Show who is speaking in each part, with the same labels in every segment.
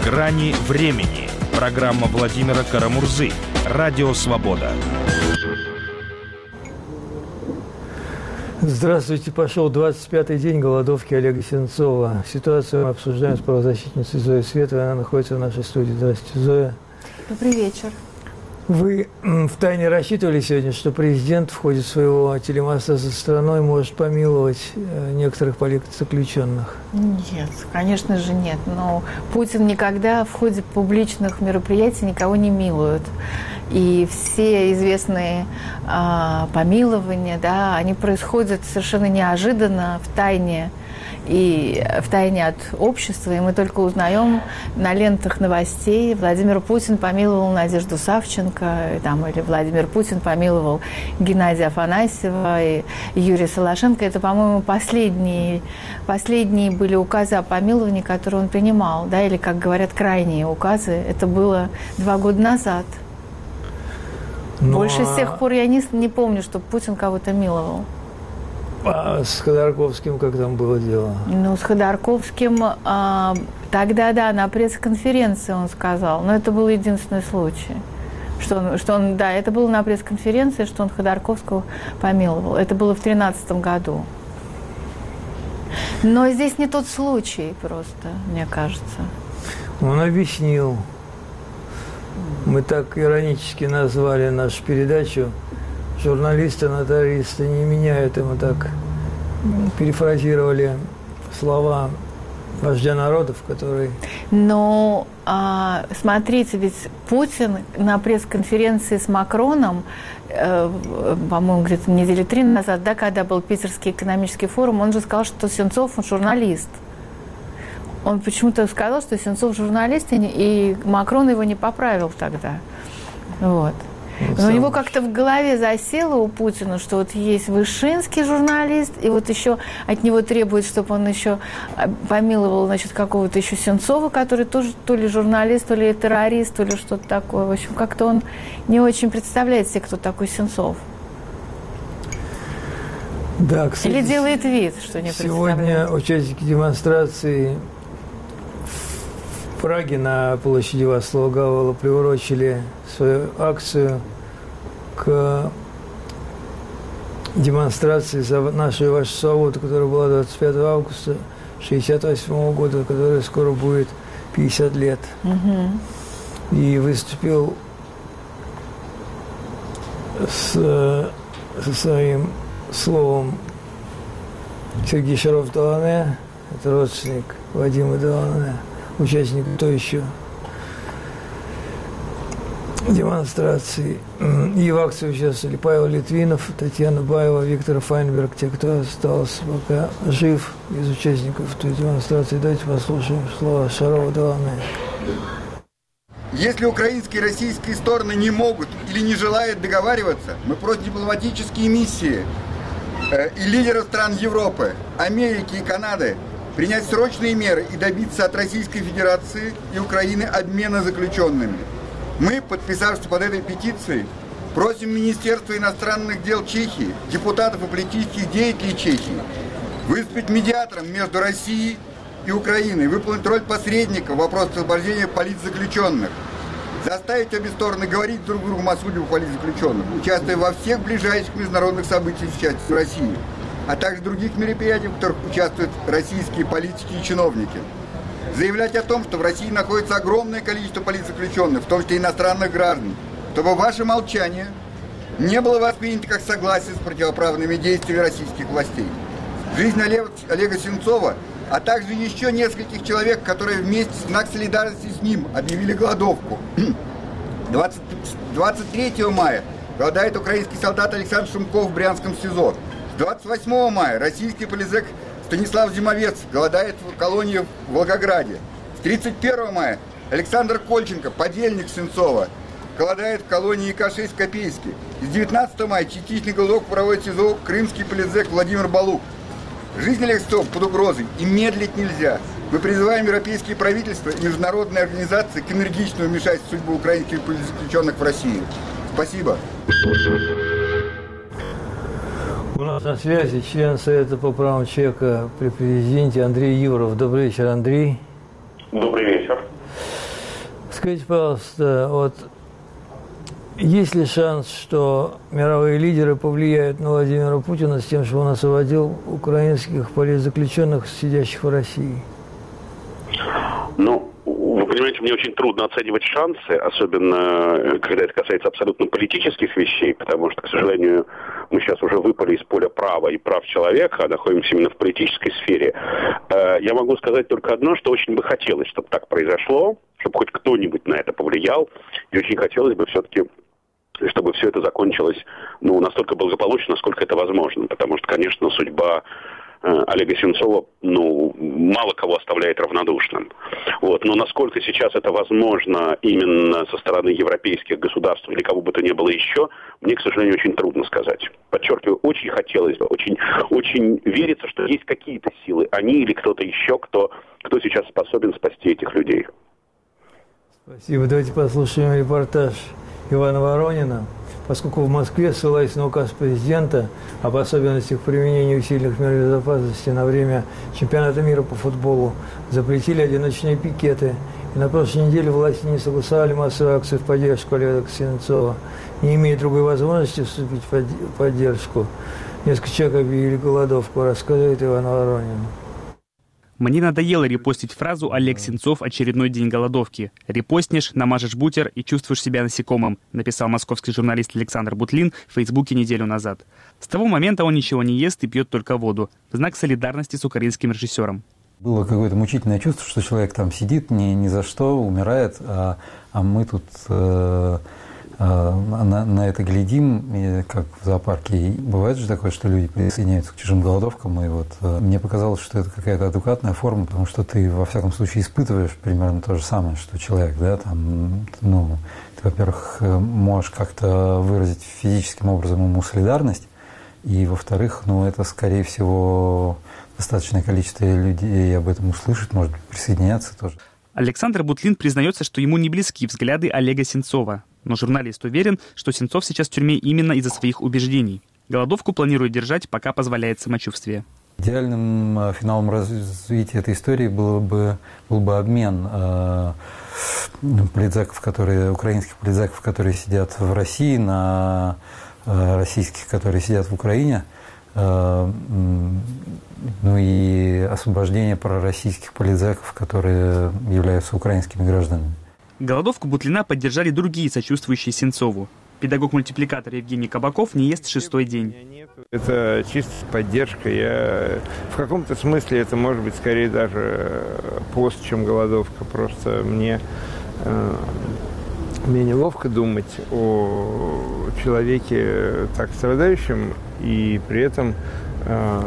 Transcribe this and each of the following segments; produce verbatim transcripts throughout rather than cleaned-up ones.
Speaker 1: «Грани времени». Программа Владимира Карамурзы. Радио «Свобода».
Speaker 2: Здравствуйте. Пошел двадцать пятый день голодовки Олега Сенцова. Ситуацию мы обсуждаем с правозащитницей Зоей Световой. Она находится в нашей студии. Здравствуйте, Зоя.
Speaker 3: Добрый вечер.
Speaker 2: Вы втайне рассчитывали сегодня, что президент в ходе своего телемоста за страной может помиловать некоторых политзаключенных?
Speaker 3: Нет, конечно же нет. Но Путин никогда в ходе публичных мероприятий никого не милует. И все известные а, помилования, да, они происходят совершенно неожиданно, втайне. И втайне от общества, и мы только узнаем на лентах новостей. Владимир Путин помиловал Надежду Савченко, и, там, или Владимир Путин помиловал Геннадия Афанасьева и Юрия Солошенко. Это, по-моему, последние, последние были указы о помиловании, которые он принимал, да, или, как говорят, крайние указы. Это было два года назад. Но... Больше с тех пор я не, не помню, чтобы Путин кого-то миловал.
Speaker 2: А с Ходорковским как там было дело?
Speaker 3: Ну, с Ходорковским а, тогда, да, на пресс-конференции он сказал. Но это был единственный случай. Что он, что он, да, это было на пресс-конференции, что он Ходорковского помиловал. Это было в тринадцатом году. Но здесь не тот случай просто, мне кажется.
Speaker 2: Он объяснил. Мы так иронически назвали нашу передачу. Журналисты, нотариисты не меняют, ему так перефразировали слова вождя народов, который...
Speaker 3: Но а, смотрите, ведь Путин на пресс-конференции с Макроном, э, по-моему, где-то недели три назад, да, когда был Питерский экономический форум, он же сказал, что Сенцов он журналист. Он почему-то сказал, что Сенцов журналист, и Макрон его не поправил тогда. Вот. Но у него как-то в голове засело у Путина, что вот есть Вышинский журналист, и вот еще от него требует, чтобы он еще помиловал, значит, какого-то еще Сенцова, который тоже то ли журналист, то ли террорист, то ли что-то такое. В общем, как-то он не очень представляет себе, кто такой Сенцов.
Speaker 2: Да, кстати,
Speaker 3: или делает вид, что не представляет.
Speaker 2: Сегодня участники демонстрации в Праге на площади Вацлава Гавела приурочили свою акцию к демонстрации за нашу и вашу свободу, которая была двадцать пятого августа шестьдесят восьмого года, которая скоро будет пятьдесят лет. Угу. И выступил с, со своим словом Сергей Шаров-Долане, это родственник Вадима Долане, участник то еще демонстрации. И в акции участвовали Павел Литвинов, Татьяна Баева, Виктор Файнберг, те, кто остался пока жив из участников той демонстрации. Давайте послушаем слова Шарова-Долане.
Speaker 4: Если украинские и российские стороны не могут или не желают договариваться, мы просим дипломатические миссии э, и лидеров стран Европы, Америки и Канады принять срочные меры и добиться от Российской Федерации и Украины обмена заключенными. Мы, подписавшись под этой петицией, просим Министерство иностранных дел Чехии, депутатов и политических деятелей Чехии выступить медиатором между Россией и Украиной, выполнить роль посредника в вопросах освобождения политзаключенных, заставить обе стороны говорить друг другу о судьбах политзаключенных, участвуя во всех ближайших международных событиях с участием России, а также других мероприятиях, в которых участвуют российские политики и чиновники. Заявлять о том, что в России находится огромное количество политзаключенных, в том числе иностранных граждан, чтобы ваше молчание не было воспринято как согласие с противоправными действиями российских властей. Жизнь Олега, Олега Сенцова, а также еще нескольких человек, которые вместе в знак солидарности с ним объявили голодовку. двадцать третьего мая голодает украинский солдат Александр Шумков в Брянском СИЗО. двадцать восьмого мая российский политзак Станислав Зимовец голодает в колонии в Волгограде. С тридцать первого мая Александр Кольченко, подельник Сенцова, голодает в колонии К шесть в Копейске. С девятнадцатого мая частичный голодовку проводит в СИЗО крымский политзак Владимир Балук. Жизнь Олега Сенцова под угрозой, и медлить нельзя. Мы призываем европейские правительства и международные организации к энергичному вмешательству в судьбу украинских политзаключенных в России. Спасибо.
Speaker 2: У нас на связи член Совета по правам человека при президенте Андрей Юров. Добрый вечер, Андрей.
Speaker 5: Добрый вечер.
Speaker 2: Скажите, пожалуйста, вот есть ли шанс, что мировые лидеры повлияют на Владимира Путина с тем, что он освободил украинских политзаключенных, сидящих в России?
Speaker 5: Ну, вы понимаете, мне очень трудно оценивать шансы, особенно когда это касается абсолютно политических вещей, потому что, к сожалению, мы сейчас уже выпали из поля права и прав человека, а находимся именно в политической сфере. Я могу сказать только одно, что очень бы хотелось, чтобы так произошло, чтобы хоть кто-нибудь на это повлиял, и очень хотелось бы все-таки, чтобы все это закончилось, ну, настолько благополучно, насколько это возможно, потому что, конечно, судьба Олега Сенцова, ну, мало кого оставляет равнодушным. Вот. Но насколько сейчас это возможно именно со стороны европейских государств или кого бы то ни было еще, мне, к сожалению, очень трудно сказать. Подчеркиваю, очень хотелось бы, очень, очень верится, что есть какие-то силы, они или кто-то еще, кто, кто сейчас способен спасти этих людей.
Speaker 2: Спасибо. Давайте послушаем репортаж Ивана Воронина. Поскольку в Москве, ссылаясь на указ президента об особенностях применения усиленных мер безопасности на время чемпионата мира по футболу, запретили одиночные пикеты. И на прошлой неделе власти не согласовали массовую акцию в поддержку Олега Сенцова. Не имея другой возможности вступить в поддержку, несколько человек объявили голодовку, рассказывает Иван Воронин.
Speaker 6: Мне надоело репостить фразу «Олег Сенцов. Очередной день голодовки». Репостнешь, намажешь бутер и чувствуешь себя насекомым, написал московский журналист Александр Бутлин в Фейсбуке неделю назад. С того момента он ничего не ест и пьет только воду, в знак солидарности с украинским режиссером.
Speaker 7: Было какое-то мучительное чувство, что человек там сидит, ни, ни за что, умирает, а, а мы тут э, э, на, на это глядим, и как в зоопарке. И бывает же такое, что люди присоединяются к чужим голодовкам, и вот э, мне показалось, что это какая-то адекватная форма, потому что ты, во всяком случае, испытываешь примерно то же самое, что человек, да, там, ну, ты, во-первых, можешь как-то выразить физическим образом ему солидарность, и, во-вторых, ну, это, скорее всего, достаточное количество людей об этом услышит, может присоединяться тоже.
Speaker 6: Александр Бутлин признается, что ему не близки взгляды Олега Сенцова. Но журналист уверен, что Сенцов сейчас в тюрьме именно из-за своих убеждений. Голодовку планирует держать, пока позволяет самочувствие.
Speaker 7: Идеальным финалом развития этой истории было бы, был бы обмен э, политзаков, которые, украинских политзаков, которые сидят в России, на э, российских, которые сидят в Украине. Э, ну и освобождение пророссийских политзаков, которые являются украинскими гражданами.
Speaker 6: Голодовку Бутлина поддержали другие сочувствующие Сенцову. Педагог-мультипликатор Евгений Кабаков не ест шестой день.
Speaker 8: Это чисто поддержка. Я в каком-то смысле это может быть скорее даже пост, чем голодовка. Просто мне, э, мне неловко думать о человеке так страдающем и при этом э,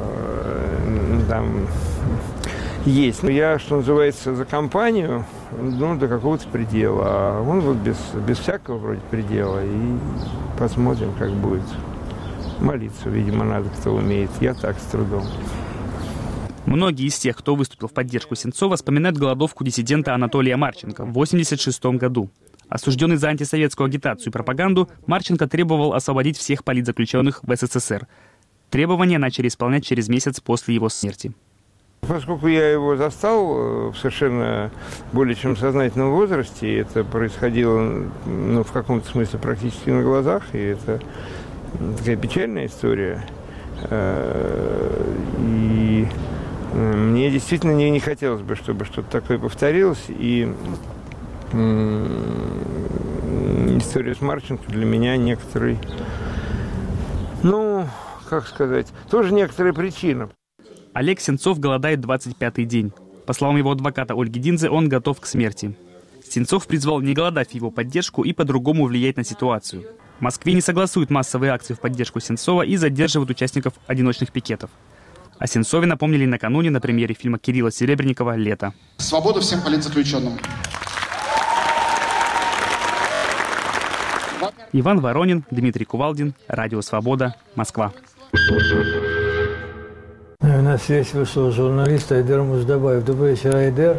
Speaker 8: там есть. Но я, что называется, за компанию, ну, до какого-то предела. А он вот без, без всякого вроде предела. И посмотрим, как будет. Молиться, видимо, надо, кто умеет. Я так, с трудом.
Speaker 6: Многие из тех, кто выступил в поддержку Сенцова, вспоминают голодовку диссидента Анатолия Марченко в восемьдесят шестом году. Осужденный за антисоветскую агитацию и пропаганду, Марченко требовал освободить всех политзаключенных в СССР. Требования начали исполнять через месяц после его смерти.
Speaker 8: Поскольку я его застал в совершенно более чем сознательном возрасте, это происходило, ну, в каком-то смысле практически на глазах, и это такая печальная история. И мне действительно не, не хотелось бы, чтобы что-то такое повторилось. И история с Марченко для меня некоторый, ну, как сказать, тоже некоторая причина.
Speaker 6: Олег Сенцов голодает двадцать пятый день. По словам его адвоката Ольги Динзе, он готов к смерти. Сенцов призвал не голодать в его поддержку и по-другому влиять на ситуацию. В Москве не согласуют массовые акции в поддержку Сенцова и задерживают участников одиночных пикетов. О Сенцове напомнили накануне на премьере фильма Кирилла Серебренникова «Лето».
Speaker 9: Свободу всем политзаключенным.
Speaker 6: Иван Воронин, Дмитрий Кувалдин, Радио Свобода, Москва.
Speaker 2: На связь вышел журналист Айдер Муждабаев. Добрый вечер, Айдер.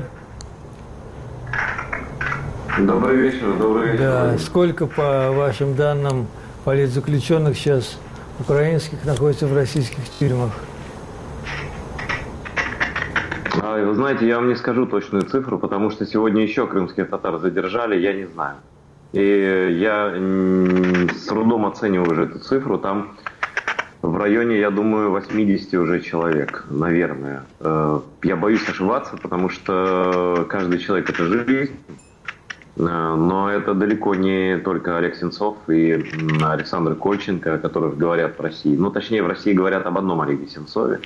Speaker 10: Добрый вечер, добрый вечер.
Speaker 2: Да, сколько, по вашим данным, политзаключенных сейчас украинских находится в российских тюрьмах?
Speaker 10: Ой, вы знаете, я вам не скажу точную цифру, потому что сегодня еще крымских татар задержали, я не знаю. И я с трудом оцениваю уже эту цифру. Там в районе, я думаю, восемьдесят уже человек, наверное. Я боюсь ошибаться, потому что каждый человек – это жизнь. Но это далеко не только Олег Сенцов и Александр Кольченко, о которых говорят в России. Ну, точнее, в России говорят об одном Олеге Сенцове.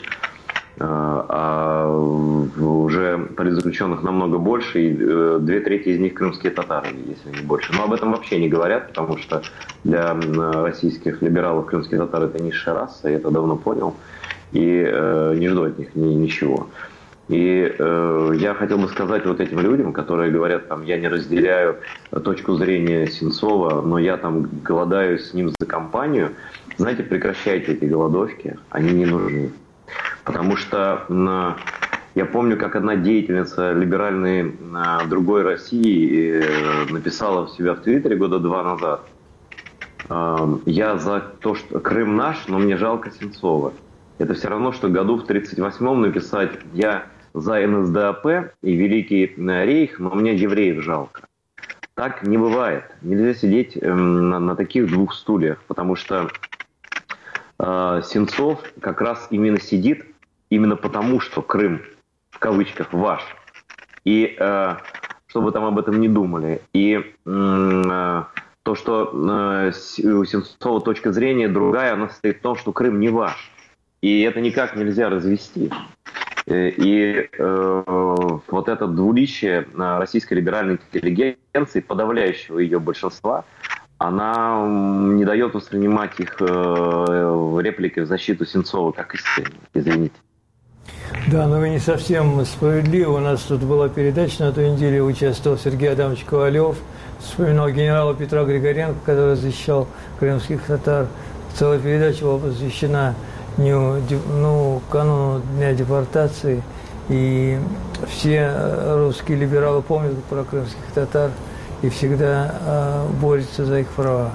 Speaker 10: А уже политзаключенных намного больше, и две трети из них крымские татары, если не больше. Но об этом вообще не говорят, потому что для российских либералов крымские татары – это низшая раса, я это давно понял, и э, не жду от них ни, ничего. И э, я хотел бы сказать вот этим людям, которые говорят, там, я не разделяю точку зрения Сенцова, но я там голодаю с ним за компанию, знаете, прекращайте эти голодовки, они не нужны. Потому что э, я помню, как одна деятельница либеральной э, другой России э, написала у себя в Твиттере года два назад: э, «Я за то, что Крым наш, но мне жалко Сенцова». Это все равно, что году в тридцать восьмом написать: «Я за эн эс дэ а пэ и Великий Рейх, но мне евреев жалко». Так не бывает. Нельзя сидеть э, на, на таких двух стульях, потому что э, Сенцов как раз именно сидит именно потому, что Крым, в кавычках, ваш. И э, чтобы вы там об этом не думали. И э, то, что э, у Сенцова точка зрения другая, она состоит в том, что Крым не ваш. И это никак нельзя развести. И э, вот это двуличие российской либеральной интеллигенции, подавляющего ее большинства, она не дает воспринимать их э, реплики в защиту Сенцова как истину. Извините.
Speaker 2: Да, но вы не совсем справедливы. У нас тут была передача на той неделе, участвовал Сергей Адамович Ковалев, вспоминал генерала Петра Григоренко, который защищал крымских татар. Целая передача была посвящена ну, кануну Дня депортации. И все русские либералы помнят про крымских татар и всегда э, борются за их права.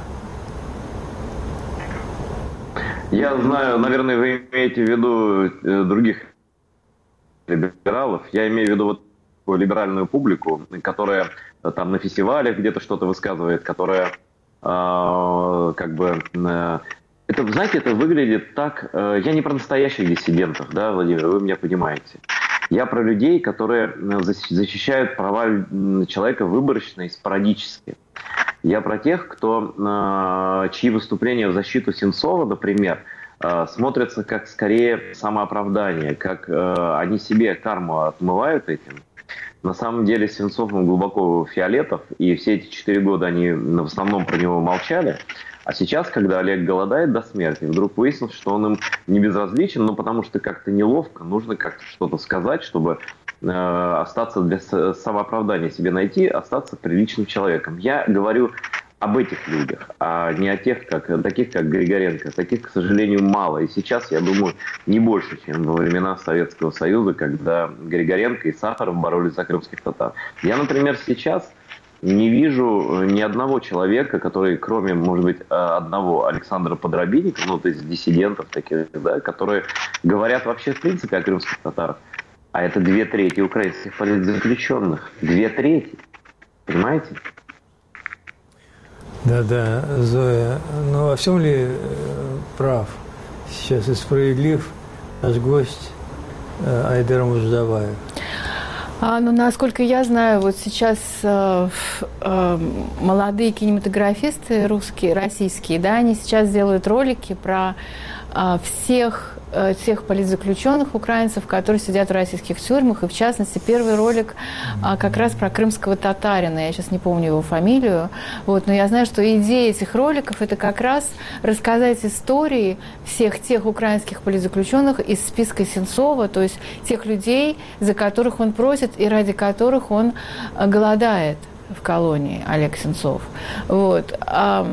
Speaker 10: Я знаю, наверное, вы имеете в виду других либералов. Я имею в виду вот такую либеральную публику, которая там на фестивалях где-то что-то высказывает, которая э, как бы... Э, это, знаете, это выглядит так... Э, я не про настоящих диссидентов, да, Владимир, вы меня понимаете. Я про людей, которые защищают права человека выборочно и спорадически. Я про тех, кто, чьи выступления в защиту Сенцова, например, смотрятся как скорее самооправдание, как они себе карму отмывают этим. На самом деле Сенцов глубоко фиолетов, и все эти четыре года они в основном про него молчали. А сейчас, когда Олег голодает до смерти, вдруг выяснилось, что он им не безразличен, но потому что как-то неловко, нужно как-то что-то сказать, чтобы э, остаться для самооправдания себе найти, остаться приличным человеком. Я говорю об этих людях, а не о тех, как, таких, как Григоренко. Таких, к сожалению, мало. И сейчас, я думаю, не больше, чем во времена Советского Союза, когда Григоренко и Сахаров боролись за крымских татар. Я, например, сейчас... не вижу ни одного человека, который, кроме, может быть, одного Александра Подробинника, ну, то есть диссидентов таких, да, которые говорят вообще, в принципе, о крымских татарах. А это две трети украинских политзаключенных. Две трети. Понимаете?
Speaker 2: Да-да, Зоя. Но во всем ли прав сейчас и справедлив наш гость Айдар Муждабаев?
Speaker 3: А, ну, насколько я знаю, вот сейчас э, э, молодые кинематографисты русские, российские, да, они сейчас делают ролики про э, всех тех политзаключенных украинцев, которые сидят в российских тюрьмах. И, в частности, первый ролик а, как раз про крымского татарина. Я сейчас не помню его фамилию. Вот, но я знаю, что идея этих роликов – это как раз рассказать истории всех тех украинских политзаключенных из списка Сенцова, то есть тех людей, за которых он просит и ради которых он голодает в колонии, Олег Сенцов. Вот.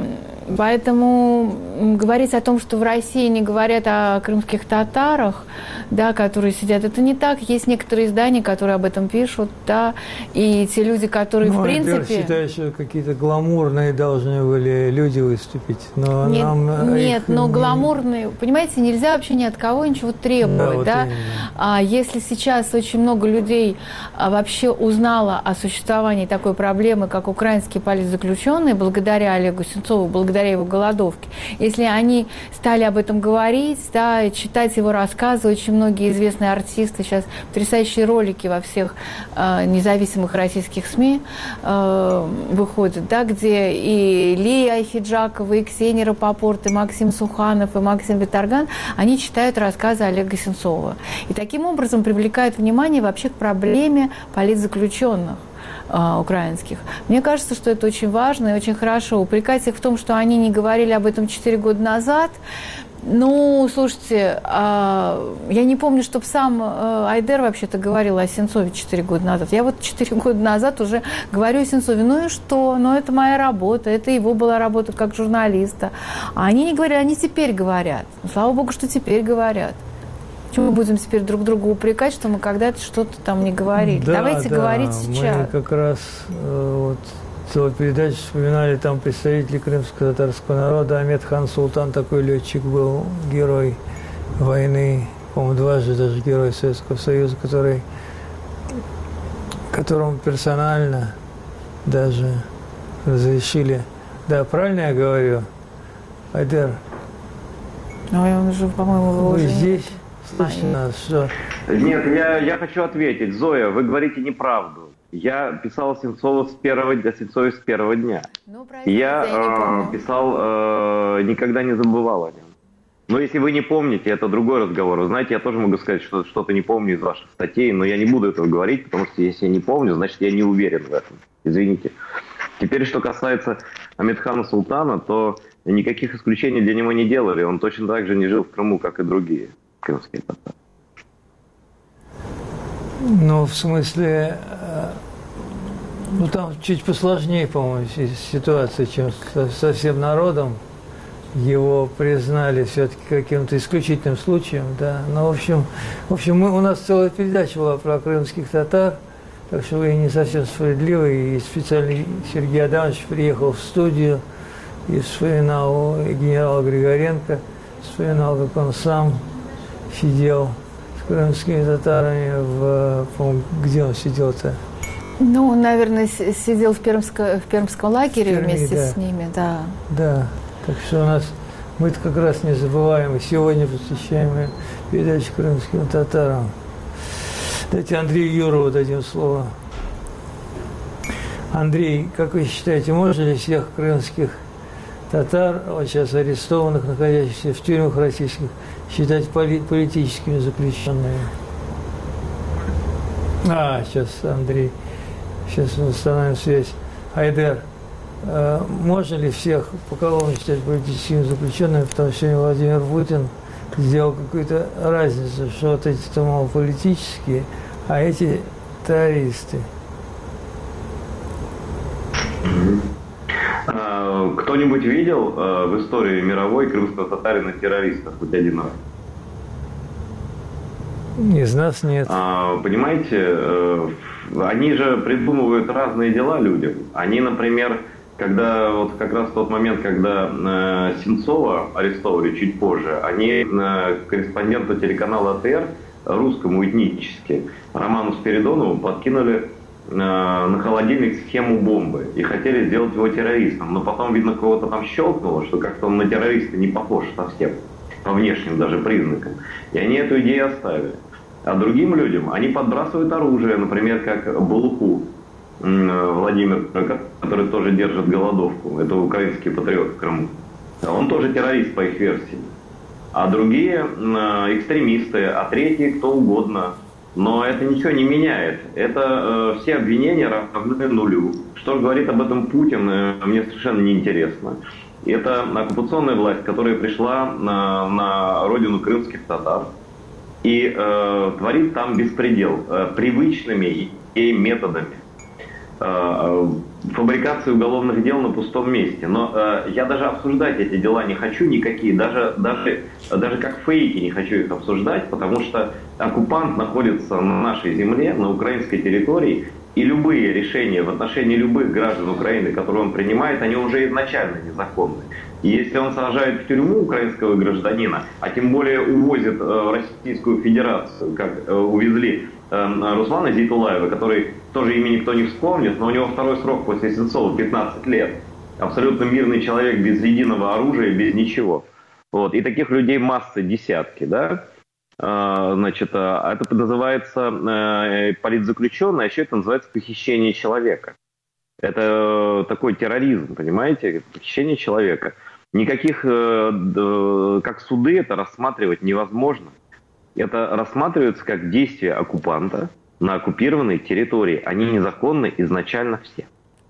Speaker 3: Поэтому говорить о том, что в России не говорят о крымских татарах, да, которые сидят, это не так. Есть некоторые издания, которые об этом пишут, да, и те люди, которые, ну, в принципе...
Speaker 2: Я считаю, что какие-то гламурные должны были люди выступить, но
Speaker 3: нет,
Speaker 2: нам...
Speaker 3: Нет,
Speaker 2: их...
Speaker 3: но гламурные... Понимаете, нельзя вообще ни от кого ничего требовать, да? Вот да? А если сейчас очень много людей а, вообще узнало о существовании такой проблемы, как украинские политзаключенные, благодаря Олегу Сенцову, благодаря его голодовке, если они стали об этом говорить, да, читать его рассказы, очень многие известные артисты, сейчас потрясающие ролики во всех э, независимых российских СМИ э, выходят, да, где и Лия Айхиджакова, и Ксения Рапопорт, и Максим Суханов, и Максим Виторган, они читают рассказы Олега Сенцова. И таким образом привлекают внимание вообще к проблеме политзаключенных украинских. Мне кажется, что это очень важно и очень хорошо. Упрекать их в том, что они не говорили об этом четыре года назад, ну, слушайте, я не помню, чтобы сам Айдер вообще-то говорил о Сенцове четыре года назад. Я вот четыре года назад уже говорю о Сенцове. Ну и что? Ну, это моя работа, это его была работа как журналиста. А они не говорили, они теперь говорят. Ну, слава богу, что теперь говорят. Почему мы будем теперь друг друга упрекать, что мы когда-то что-то там не говорили?
Speaker 2: Да,
Speaker 3: Давайте
Speaker 2: да,
Speaker 3: говорить сейчас.
Speaker 2: Мы как раз вот, целую передачу вспоминали там представители крымского татарского народа. Ахмед хан Султан, такой летчик был, герой войны, по-моему, дважды даже герой Советского Союза, который, которому персонально даже разрешили. Да, правильно я говорю, Айдер?
Speaker 3: Ну, он уже, по-моему,
Speaker 2: вы
Speaker 3: уже
Speaker 2: здесь? Слышите нас, что?
Speaker 10: Нет, я, я хочу ответить. Зоя, вы говорите неправду. Я писал Сенцова с первого дня, Сенцове с первого дня. Ну, я я э, писал, э, никогда не забывал о нем. Но если вы не помните, это другой разговор. Вы знаете, я тоже могу сказать, что что-то не помню из ваших статей, но я не буду этого говорить, потому что если я не помню, значит, я не уверен в этом. Извините. Теперь, что касается Ахмедхана Султана, то никаких исключений для него не делали. Он точно так же не жил в Крыму, как и другие крымские татары.
Speaker 2: Ну, в смысле, ну там чуть посложнее, по-моему, ситуация, чем со всем народом. Его признали все-таки каким-то исключительным случаем, да. Но, в общем, в общем мы, у нас целая передача была про крымских татар, так что вы не совсем справедливы. И специальный Сергей Адамович приехал в студию и вспоминал генерала Григоренко, вспоминал, как он сам сидел с крымскими татарами, в, где он сидел-то?
Speaker 3: Ну, наверное, сидел в, Пермско, в Пермском лагере в Перми, вместе да. с ними, да.
Speaker 2: Да, так что у нас, мы-то как раз не забываем, и сегодня посвящаем передачу крымским татарам. Дайте Андрею Юрову дадим слово. Андрей, как вы считаете, можно ли всех крымских татар, вот сейчас арестованных, находящихся в тюрьмах российских, считать поли- политическими заключенными? А, сейчас Андрей, сейчас мы установим связь. Айдер, э, можно ли всех поголовно считать политическими заключенными, потому что сегодня Владимир Путин сделал какую-то разницу, что вот эти-то, мол, политические, а эти террористы.
Speaker 10: Кто-нибудь видел э, в истории мировой крымского татарина террористов хоть один раз?
Speaker 2: Из нас нет.
Speaker 10: А, понимаете, э, они же придумывают разные дела людям. Они, например, когда вот как раз в тот момент, когда э, Сенцова арестовали чуть позже, они э, корреспонденту телеканала АТР, русскому этнически, Роману Спиридонову подкинули на холодильник схему бомбы и хотели сделать его террористом, но потом, видно, кого-то там щелкнуло, что как-то он на террориста не похож совсем, по внешним даже признакам, и они эту идею оставили. А другим людям они подбрасывают оружие, например, как Балуху Владимир, который тоже держит голодовку, это украинский патриот в Крыму. Он тоже террорист по их версии. А другие экстремисты, а третьи кто угодно. Но это ничего не меняет. Это э, все обвинения равны нулю. Что говорит об этом Путин, э, мне совершенно неинтересно. Это оккупационная власть, которая пришла на, на родину крымских татар и э, творит там беспредел э, привычными ей методами. фабрикации уголовных дел на пустом месте. Но э, я даже обсуждать эти дела не хочу никакие, даже, даже, даже как фейки не хочу их обсуждать, потому что оккупант находится на нашей земле, на украинской территории, и любые решения в отношении любых граждан Украины, которые он принимает, они уже изначально незаконны. И если он сажает в тюрьму украинского гражданина, а тем более увозит э, в Российскую Федерацию, как э, увезли э, Руслана Зейтулаева, который тоже имя никто не вспомнит, но у него второй срок после Сенцова пятнадцать лет. Абсолютно мирный человек без единого оружия, без ничего. Вот. И таких людей массы, десятки, да? Э, значит, э, это называется э, политзаключенный, а еще это называется похищение человека. Это такой терроризм, понимаете? Похищение человека. Никаких, э, как суды, это рассматривать невозможно. Это рассматривается как действие оккупанта на оккупированной территории. Они незаконны изначально все.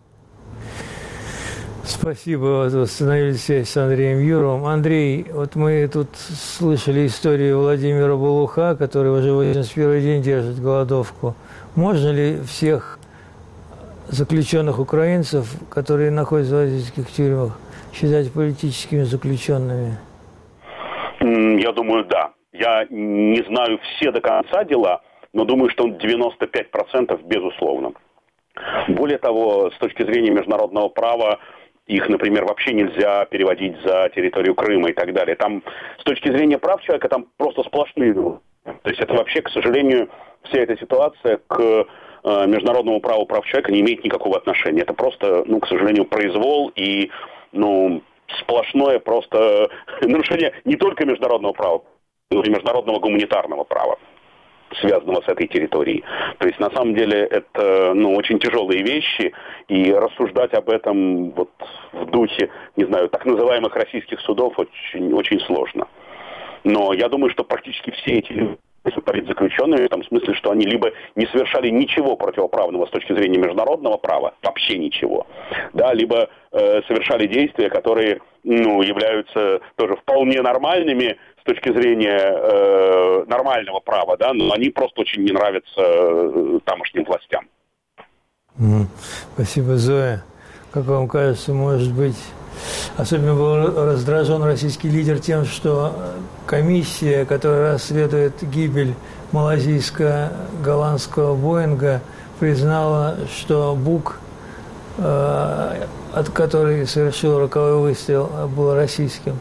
Speaker 2: Спасибо, вот восстановили связь с Андреем Юровым. Андрей, вот мы тут слышали историю Владимира Балуха, который уже восемьдесят первый день держит голодовку. Можно ли всех заключенных украинцев, которые находятся в российских тюрьмах, считать политическими заключенными?
Speaker 5: Я думаю, да. Я не знаю все до конца дела, но думаю, что он девяносто пять процентов безусловно. Более того, с точки зрения международного права, их, например, вообще нельзя переводить за территорию Крыма и так далее. Там, с точки зрения прав человека, там просто сплошные. То есть это вообще, к сожалению, вся эта ситуация к э, международному праву прав человека не имеет никакого отношения. Это просто, ну, к сожалению, произвол и, ну, сплошное просто нарушение не только международного права, но и международного гуманитарного права, связанного с этой территорией. То есть, на самом деле, это, ну, очень тяжелые вещи, и рассуждать об этом вот в духе, не знаю, так называемых российских судов очень, очень сложно. Но я думаю, что практически все эти люди политзаключенными, в том смысле, что они либо не совершали ничего противоправного с точки зрения международного права, вообще ничего, да, либо э, совершали действия, которые, ну, являются тоже вполне нормальными с точки зрения э, нормального права, да, но они просто очень не нравятся э, тамошним властям.
Speaker 2: Mm. Спасибо, Зоя. Как вам кажется, может быть, особенно был раздражен российский лидер тем, что комиссия, которая расследует гибель малазийско-голландского Боинга, признала, что БУК, э, от которой совершил роковой выстрел, был российским.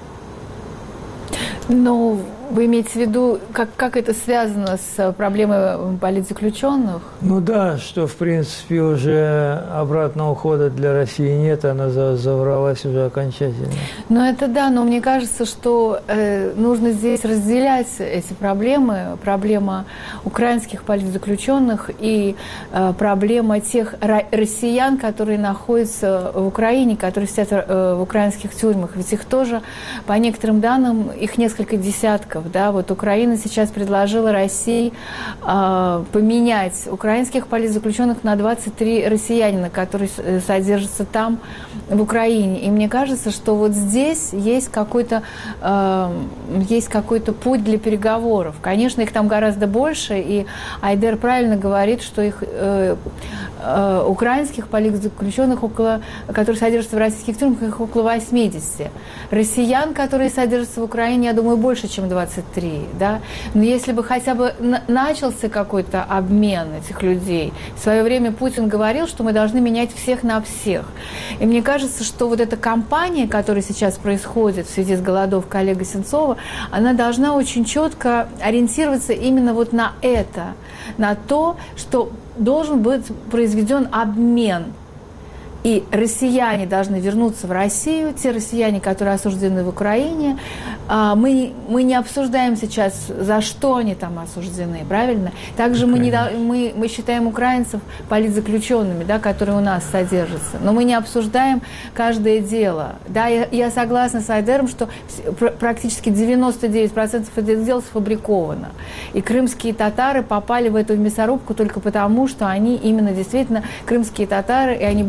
Speaker 3: Ну, вы имеете в виду, как, как это связано с проблемой политзаключенных?
Speaker 2: Ну да, что в принципе уже обратного ухода для России нет, она завралась уже окончательно.
Speaker 3: Ну это да, но мне кажется, что э, нужно здесь разделять эти проблемы. Проблема украинских политзаключенных и э, проблема тех россиян, которые находятся в Украине, которые сидят э, в украинских тюрьмах. Ведь их тоже, по некоторым данным, их несколько десятков. Да? Вот Украина сейчас предложила России э, поменять украинских политзаключенных на двадцать три россиянина, которые содержатся там, в Украине. И мне кажется, что вот здесь есть какой-то э, есть какой-то путь для переговоров. Конечно, их там гораздо больше, и Айдер правильно говорит, что их э, э, украинских политзаключенных, около, которые содержатся в российских тюрьмах, их около восьмидесяти. Россиян, которые содержатся в Украине, я думаю, больше, чем двадцать три. Да? Но если бы хотя бы начался какой-то обмен этих людей. В свое время Путин говорил, что мы должны менять всех на всех. И мне кажется, что вот эта кампания, которая сейчас происходит в связи с голодовкой Олега Сенцова, она должна очень четко ориентироваться именно вот на это, на то, что должен быть произведен обмен. И россияне должны вернуться в Россию, те россияне, которые осуждены в Украине. Мы, мы не обсуждаем сейчас, за что они там осуждены, правильно? Также мы, не, мы, мы считаем украинцев политзаключенными, да, которые у нас содержатся. Но мы не обсуждаем каждое дело. Да, я, я согласна с Айдером, что практически девяносто девять процентов этих дел сфабриковано. И крымские татары попали в эту мясорубку только потому, что они именно действительно крымские татары, и они были против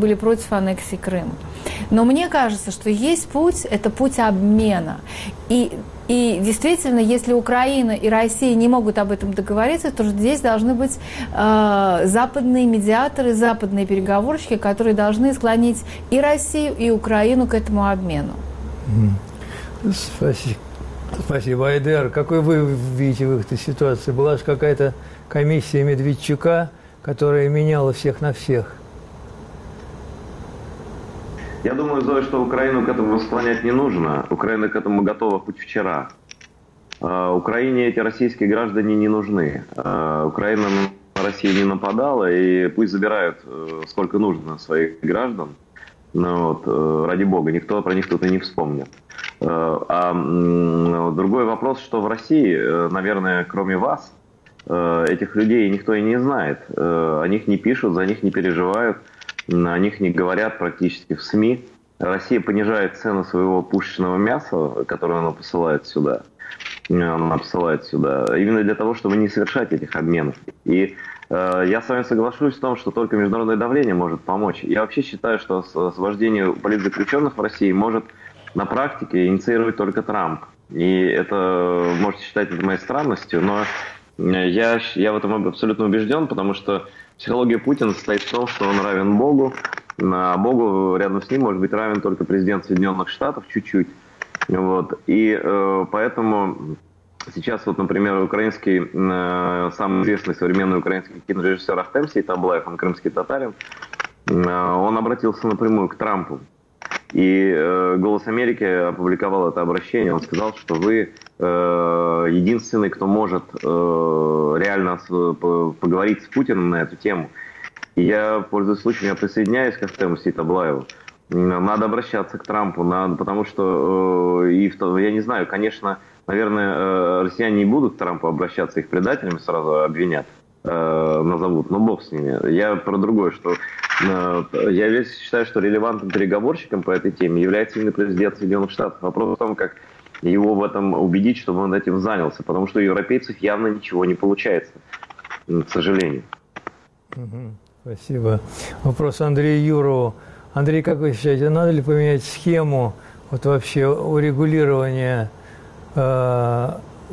Speaker 3: против аннексии Крыма. Но мне кажется, что есть путь, это путь обмена. И, и действительно, если Украина и Россия не могут об этом договориться, то здесь должны быть э, западные медиаторы, западные переговорщики, которые должны склонить и Россию, и Украину к этому обмену.
Speaker 2: Спасибо. Спасибо. Айдар, какой вы видите в этой ситуации? Была же какая-то комиссия Медведчука, которая меняла всех на всех.
Speaker 10: Я думаю, Зоя, что Украину к этому склонять не нужно. Украина к этому готова хоть вчера. Украине эти российские граждане не нужны. Украина на Россию не нападала, и пусть забирают сколько нужно своих граждан. Но вот, ради бога, никто про них тут и не вспомнит. А другой вопрос, что в России, наверное, кроме вас, этих людей никто и не знает. О них не пишут, за них не переживают, о них не говорят практически в СМИ. Россия понижает цену своего пушечного мяса, которое она посылает сюда. Она посылает сюда именно для того, чтобы не совершать этих обменов. И э, я с вами соглашусь в том, что только международное давление может помочь. Я вообще считаю, что освобождение политзаключенных в России может на практике инициировать только Трамп. И это, можете считать это моей странностью, но я, я в этом абсолютно убежден, потому что психология Путина состоит в том, что он равен Богу, а Богу рядом с ним может быть равен только президент Соединенных Штатов чуть-чуть. Вот. И э, поэтому сейчас, вот, например, украинский, э, самый известный современный украинский кинорежиссер Ахтем Сейтаблаев, он крымский татарин, э, он обратился напрямую к Трампу. И э, «Голос Америки» опубликовал это обращение. Он сказал, что вы э, единственный, кто может э, реально с, поговорить с Путиным на эту тему. И я, пользуясь случаем, я присоединяюсь к Ахтему Сейтаблаеву. Надо обращаться к Трампу, надо, потому что, э, и в, я не знаю, конечно, наверное, э, россияне не будут к Трампу обращаться, их предателями сразу обвинят, э, назовут, но бог с ними. Я про другое, что э, я весь считаю, что релевантным переговорщиком по этой теме является именно президент Соединенных Штатов. Вопрос в том, как его в этом убедить, чтобы он этим занялся, потому что у европейцев явно ничего не получается, к сожалению.
Speaker 2: Спасибо. Вопрос Андрею Юрову. Андрей, как вы считаете, надо ли поменять схему вот вообще урегулирования э,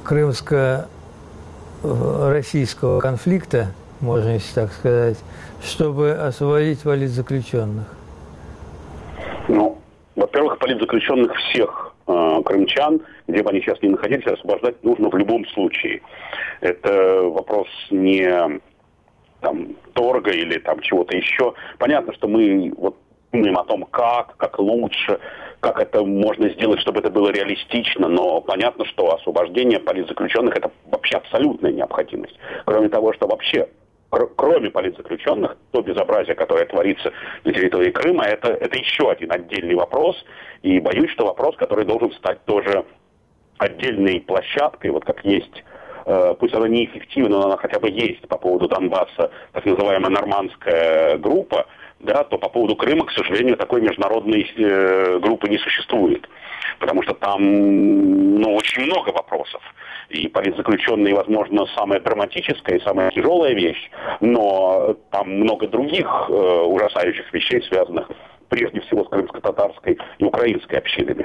Speaker 2: крымско-российского конфликта, можно если так сказать, чтобы освободить политзаключенных?
Speaker 5: Ну, во-первых, политзаключенных всех э, крымчан, где бы они сейчас ни находились, освобождать нужно в любом случае. Это вопрос не там, торга или там чего-то еще. Понятно, что мы вот думаем о том, как, как лучше, как это можно сделать, чтобы это было реалистично, но понятно, что освобождение политзаключенных – это вообще абсолютная необходимость. Кроме того, что вообще, кр- кроме политзаключенных, то безобразие, которое творится на территории Крыма, это, это еще один отдельный вопрос, и боюсь, что вопрос, который должен стать тоже отдельной площадкой, вот как есть, э, пусть она неэффективна, но она хотя бы есть по поводу Донбасса, так называемая нормандская группа, да, то по поводу Крыма, к сожалению, такой международной э, группы не существует. Потому что там ну, очень много вопросов. И политзаключенные, возможно, самая драматическая и самая тяжелая вещь, но там много других э, ужасающих вещей, связанных прежде всего с крымско-татарской и украинской общинами.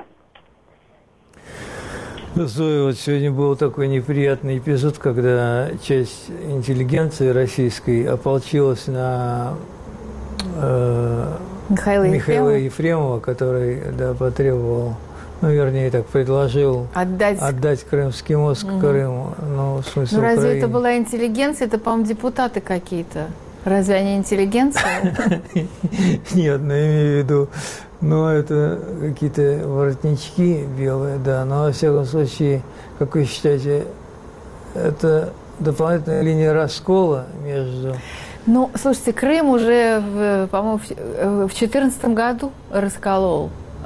Speaker 2: Зоя, вот сегодня был такой неприятный эпизод, когда часть интеллигенции российской ополчилась на
Speaker 3: Михаила,
Speaker 2: Михаила
Speaker 3: Ефремова.
Speaker 2: Ефремова, который да, потребовал, ну, вернее, так, предложил
Speaker 3: отдать,
Speaker 2: отдать Крымский мост угу. Крыму. Ну, в смысле,
Speaker 3: ну разве
Speaker 2: Украине.
Speaker 3: Это была интеллигенция? Это, по-моему, депутаты какие-то. Разве они интеллигенция?
Speaker 2: Нет, ну, имею в виду, ну, это какие-то воротнички белые, да, но, во всяком случае, как вы считаете, это дополнительная линия раскола между...
Speaker 3: Ну, слушайте, Крым уже, в, по-моему, в две тысячи четырнадцатом году расколол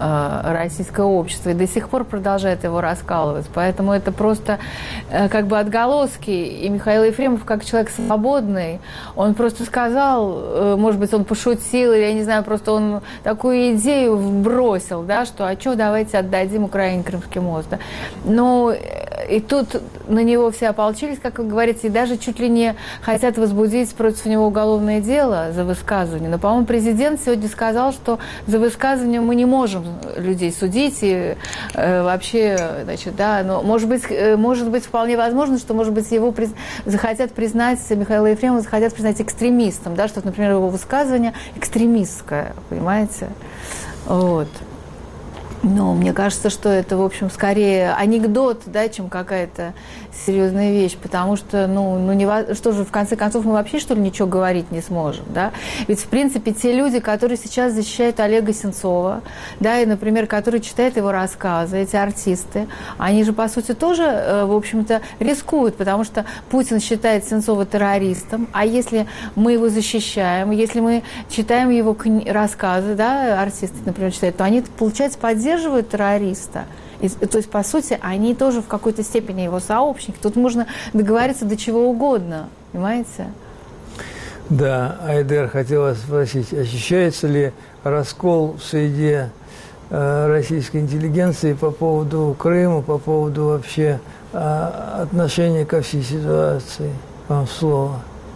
Speaker 3: российское общество и до сих пор продолжает его раскалывать. Поэтому это просто как бы отголоски. И Михаил Ефремов, как человек свободный, он просто сказал, может быть, он пошутил, или, я не знаю, просто он такую идею бросил, да, что а что, давайте отдадим Украине Крымский мост. Да. Но и тут на него все ополчились, как вы говорите, и даже чуть ли не хотят возбудить против него уголовное дело за высказывание. Но, по-моему, президент сегодня сказал, что за высказывание мы не можем людей судить и э, вообще, значит, да, но может быть, э, может быть вполне возможно, что, может быть, его приз... захотят признать, Михаила Ефремова захотят признать экстремистом, да, что, например, его высказывание экстремистское, понимаете, вот. Но мне кажется, что это, в общем, скорее анекдот, да, чем какая-то серьезная вещь, потому что, ну, ну не, что же, в конце концов, мы вообще, что ли, ничего говорить не сможем, да? Ведь, в принципе, те люди, которые сейчас защищают Олега Сенцова, да, и, например, которые читают его рассказы, эти артисты, они же, по сути, тоже, в общем-то, рискуют, потому что Путин считает Сенцова террористом, а если мы его защищаем, если мы читаем его кни- рассказы, да, артисты, например, читают, то они, получается, поддерживают поддерживают террориста. И, то есть, по сути, они тоже в какой-то степени его сообщники. Тут можно договориться до чего угодно, понимаете?
Speaker 2: Да, Айдер, хотела спросить, ощущается ли раскол в среде э, российской интеллигенции по поводу Крыма, по поводу вообще э, отношения ко всей ситуации? Вам слово.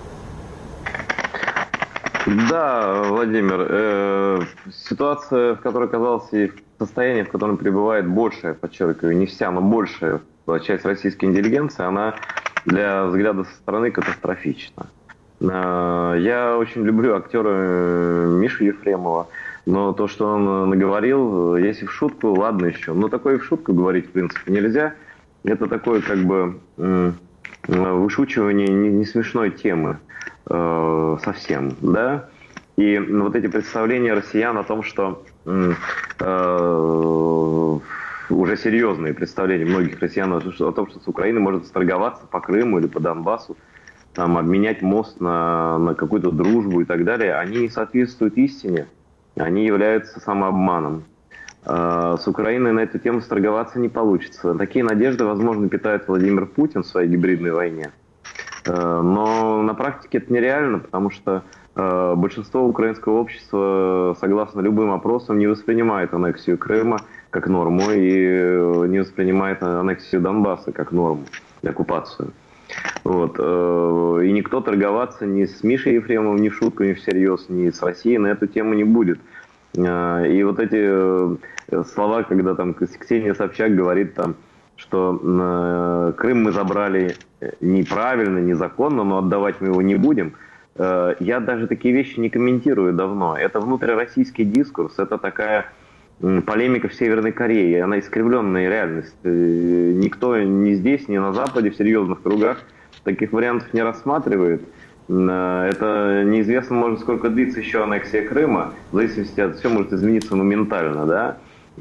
Speaker 10: Да, Владимир, э, ситуация, в которой оказался и состояние, в котором пребывает большая, подчеркиваю, не вся, но большая часть российской интеллигенции, она для взгляда со стороны катастрофична. Э, я очень люблю актера Мишу Ефремова, но то, что он наговорил, если в шутку, ладно еще. Но такое в шутку говорить, в принципе, нельзя. Это такое, как бы, э, вышучивание не, не смешной темы. Совсем, да, и вот эти представления россиян о том, что э, уже серьезные представления многих россиян о том, что с Украиной может сторговаться по Крыму или по Донбассу, там, обменять мост на, на какую-то дружбу и так далее, они не соответствуют истине, они являются самообманом. Э, с Украиной на эту тему сторговаться не получится. Такие надежды, возможно, питает Владимир Путин в своей гибридной войне. Но на практике это нереально, потому что э, большинство украинского общества, согласно любым опросам, не воспринимает аннексию Крыма как норму и не воспринимает аннексию Донбасса как норму, оккупацию. Вот. Э, и никто торговаться ни с Мишей Ефремовым, ни в шутку, ни всерьез, ни с Россией на эту тему не будет. Э, и вот эти э, слова, когда там Ксения Собчак говорит там, что э, Крым мы забрали неправильно, незаконно, но отдавать мы его не будем. Э, я даже такие вещи не комментирую давно. Это внутрироссийский дискурс, это такая э, полемика в Северной Корее, она искривленная реальность. Э, никто ни здесь, ни на Западе в серьезных кругах таких вариантов не рассматривает. Э, это неизвестно, может, сколько длится еще аннексия Крыма, в зависимости от всего может измениться моментально, да.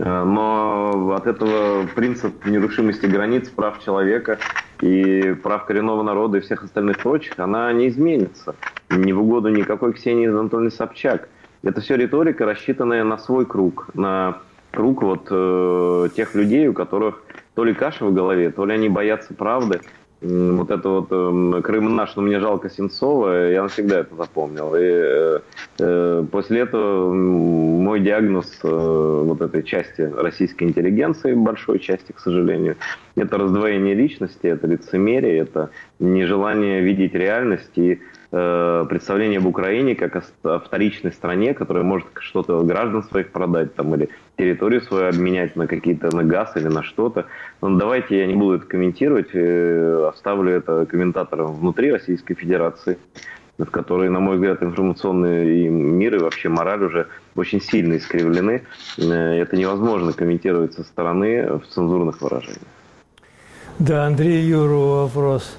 Speaker 10: Но от этого принцип нерушимости границ, прав человека и прав коренного народа и всех остальных прочих, она не изменится. Не в угоду никакой Ксении Анатольевны Собчак. Это все риторика, рассчитанная на свой круг, на круг вот э, тех людей, у которых то ли каша в голове, то ли они боятся правды. Вот это вот э, Крым наш, но мне жалко Сенцова, я навсегда это запомнил. И э, э, после этого мой диагноз э, вот этой части российской интеллигенции, большой части, к сожалению, это раздвоение личности, это лицемерие, это нежелание видеть реальность и э, представление об Украине как о вторичной стране, которая может что-то граждан своих продать там, или территорию свою обменять на какие-то, на газ или на что-то. Но давайте я не буду это комментировать, э, оставлю это комментаторам внутри Российской Федерации, в которой, на мой взгляд, информационный мир и вообще мораль уже очень сильно искривлены. Э, это невозможно комментировать со стороны в цензурных выражениях.
Speaker 2: Да, Андрей Юру вопрос.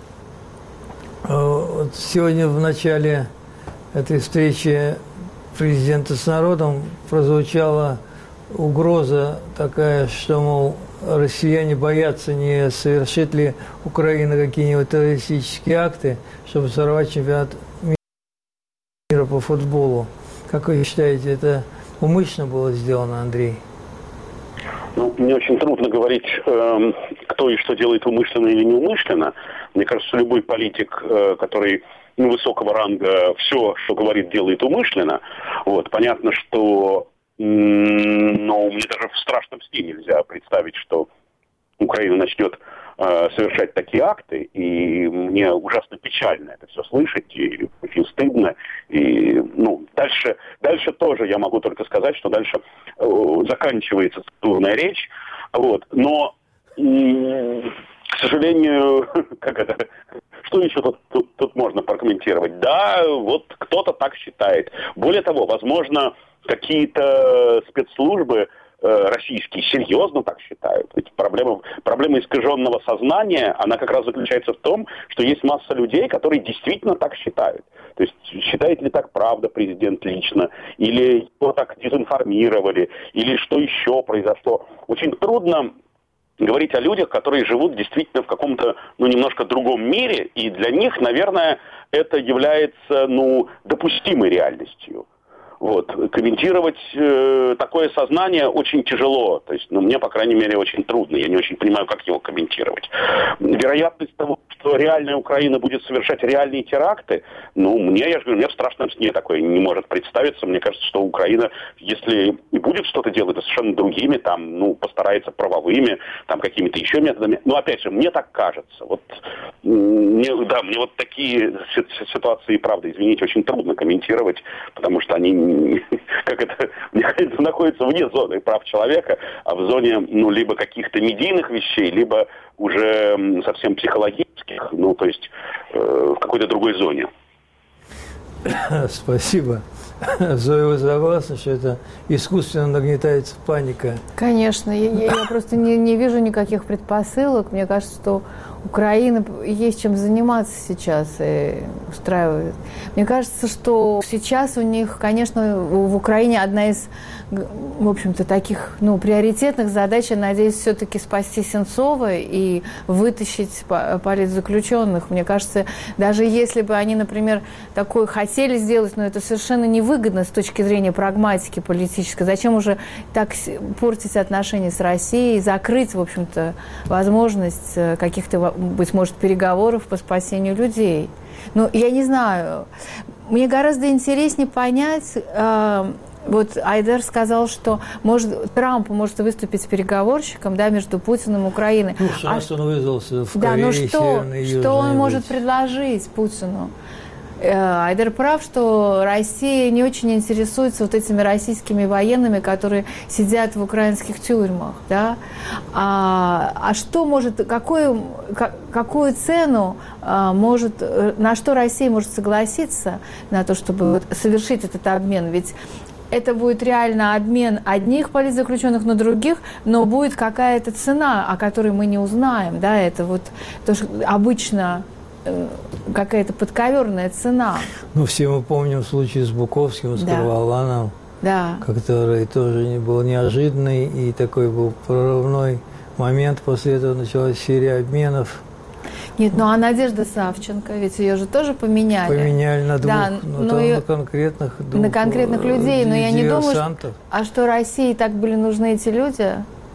Speaker 2: Вот сегодня в начале этой встречи президента с народом прозвучала угроза такая, что, мол, россияне боятся, не совершит ли Украина какие-нибудь террористические акты, чтобы сорвать чемпионат мира по футболу. Как вы считаете, это умышленно было сделано, Андрей?
Speaker 5: Ну, мне очень трудно говорить, э, кто и что делает умышленно или неумышленно. Мне кажется, любой политик, э, который ну, высокого ранга все, что говорит, делает умышленно. Вот. Понятно, что м- но мне даже в страшном сне нельзя представить, что Украина начнет э, совершать такие акты, и мне ужасно печально это все слышать, и очень стыдно. И, ну, дальше, дальше тоже я могу только сказать, что дальше э, заканчивается цензурная речь, вот, но, м- к сожалению, как это, что еще тут, тут, тут можно прокомментировать? Да, вот кто-то так считает. Более того, возможно, какие-то спецслужбы российские серьезно так считают. Ведь проблема, проблема искаженного сознания, она как раз заключается в том, что есть масса людей, которые действительно так считают. То есть считает ли так правда президент лично, или его так дезинформировали, или что еще произошло. Очень трудно говорить о людях, которые живут действительно в каком-то, ну, немножко другом мире, и для них, наверное, это является, ну, допустимой реальностью. Вот. Комментировать э, такое сознание очень тяжело. То есть, ну, мне, по крайней мере, очень трудно. Я не очень понимаю, как его комментировать. Вероятность того, что реальная Украина будет совершать реальные теракты, ну, мне, я же говорю, мне в страшном сне такое не может представиться. Мне кажется, что Украина, если и будет что-то делать, то совершенно другими, там, ну, постарается правовыми, там, какими-то еще методами. Но, опять же, мне так кажется. Вот, мне, да, мне вот такие ситуации, правда, извините, очень трудно комментировать, потому что они как это, мне кажется, находится вне зоны прав человека, а в зоне, ну, либо каких-то медийных вещей, либо уже совсем психологических, ну, то есть э, в какой-то другой зоне.
Speaker 2: Спасибо. Зоя, вы согласны, что это искусственно нагнетается паника?
Speaker 3: Конечно. Я, я просто не, не вижу никаких предпосылок. Мне кажется, что Украина есть чем заниматься сейчас и устраивает. Мне кажется, что сейчас у них, конечно, в Украине одна из, в общем-то, таких, ну, приоритетных задач, я надеюсь, все-таки спасти Сенцова и вытащить политзаключенных. Мне кажется, даже если бы они, например, такое хотели сделать, но это совершенно невыгодно с точки зрения прагматики политической. Зачем уже так портить отношения с Россией, закрыть, в общем-то, возможность каких-то, быть может, переговоров по спасению людей. Ну, я не знаю. Мне гораздо интереснее понять... Э, вот Айдар сказал, что может, Трамп может выступить переговорщиком, да, между Путиным и Украиной.
Speaker 2: Ну, шанс а он вызвался в
Speaker 3: да,
Speaker 2: Корее,
Speaker 3: но что,
Speaker 2: Северной,
Speaker 3: что он
Speaker 2: Южной
Speaker 3: может
Speaker 2: быть.
Speaker 3: предложить Путину? Айдар прав, что Россия не очень интересуется вот этими российскими военными, которые сидят в украинских тюрьмах, да? А, а что может, какую, какую цену может, на что Россия может согласиться на то, чтобы совершить этот обмен? Ведь это будет реально обмен одних политзаключенных на других, но будет какая-то цена, о которой мы не узнаем, да? Это вот то, что обычно какая-то подковерная цена.
Speaker 2: Ну, все мы помним случай с Буковским, с
Speaker 3: да.
Speaker 2: Карваланом,
Speaker 3: да.
Speaker 2: который тоже был неожиданный, и такой был прорывной момент. После этого началась серия обменов.
Speaker 3: Нет, ну а Надежда Савченко, ведь ее же тоже поменяли.
Speaker 2: Поменяли на двух,
Speaker 3: да,
Speaker 2: но там ее... на конкретных двух,
Speaker 3: на конкретных людей, но я не думаю, что... А что России так были нужны эти люди?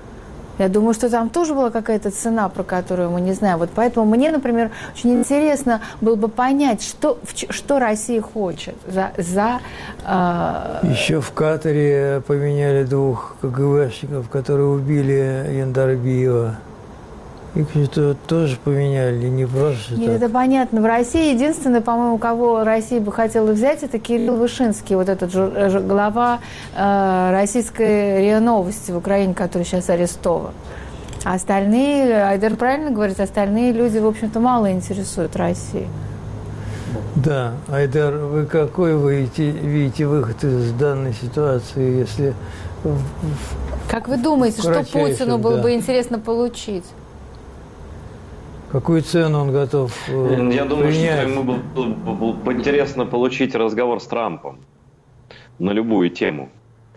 Speaker 3: Я думаю, что там тоже была какая-то цена, про которую мы не знаем. Вот поэтому мне, например, очень интересно было бы понять, что, что Россия хочет за... за э...
Speaker 2: Еще в Катаре поменяли двух КГБшников, которые убили Яндарбиева. Их что тоже поменяли, не просто.
Speaker 3: Нет, это понятно. В России единственный, по-моему, кого Россия бы хотела взять, это Кирилл Вышинский, вот этот же, глава э, российской РИА Новости в Украине, который сейчас арестован. А остальные, Айдар правильно говорит, остальные люди, в общем-то, мало интересуют Россию.
Speaker 2: Да, Айдар, вы какой вы видите, видите выход из данной ситуации, если...
Speaker 3: Как вы думаете, что Путину было
Speaker 2: да.
Speaker 3: бы интересно получить?
Speaker 2: Какую цену он готов э,
Speaker 10: Я думаю,
Speaker 2: принять?
Speaker 10: что ему было, было, было интересно получить разговор с Трампом на любую тему.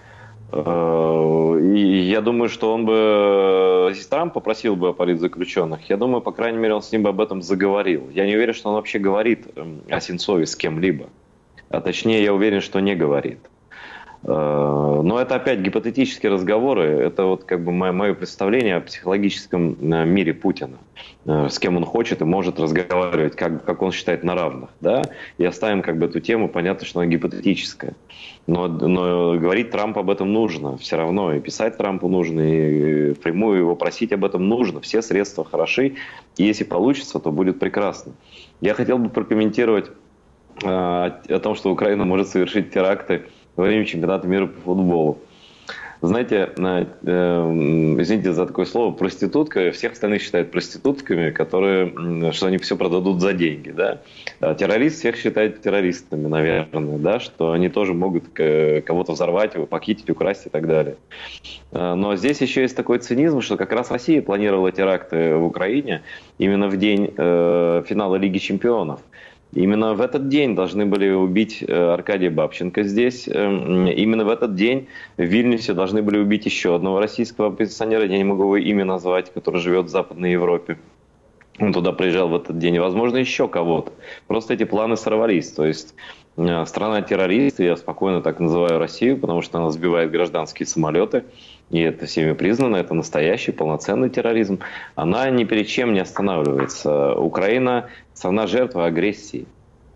Speaker 10: И я думаю, что он бы, если Трамп попросил бы о политзаключенных, я думаю, по крайней мере, он с ним бы об этом заговорил. Я не уверен, что он вообще говорит о Сенцове с кем-либо. А точнее, я уверен, что не говорит. Но это опять гипотетические разговоры. Это вот как бы мое, мое представление о психологическом мире Путина. С кем он хочет и может разговаривать, как, как он считает, на равных. Да? И оставим как бы эту тему, понятно, что она гипотетическая. Но, но говорить Трампу об этом нужно все равно. И писать Трампу нужно, и впрямую его просить об этом нужно. Все средства хороши. И если получится, то будет прекрасно. Я хотел бы прокомментировать э, о том, что Украина может совершить теракты во время чемпионата мира по футболу. Знаете, э, э, извините за такое слово, проститутка, всех остальных считают проститутками, которые, что они все продадут за деньги, да. А террорист всех считает террористами, наверное, да, что они тоже могут кого-то взорвать, похитить, украсть и так далее. Но здесь еще есть такой цинизм, что как раз Россия планировала теракты в Украине именно в день э, финала Лиги чемпионов. Именно в этот день должны были убить Аркадия Бабченко здесь. Именно в этот день в Вильнюсе должны были убить еще одного российского оппозиционера, я не могу его имя назвать, который живет в Западной Европе. Он туда приезжал в этот день. И, возможно, еще кого-то. Просто эти планы сорвались. То есть страна-террорист, я спокойно так называю Россию, потому что она сбивает гражданские самолеты, и это всеми признано, это настоящий полноценный терроризм, она ни перед чем не останавливается. Украина – страна-жертва агрессии.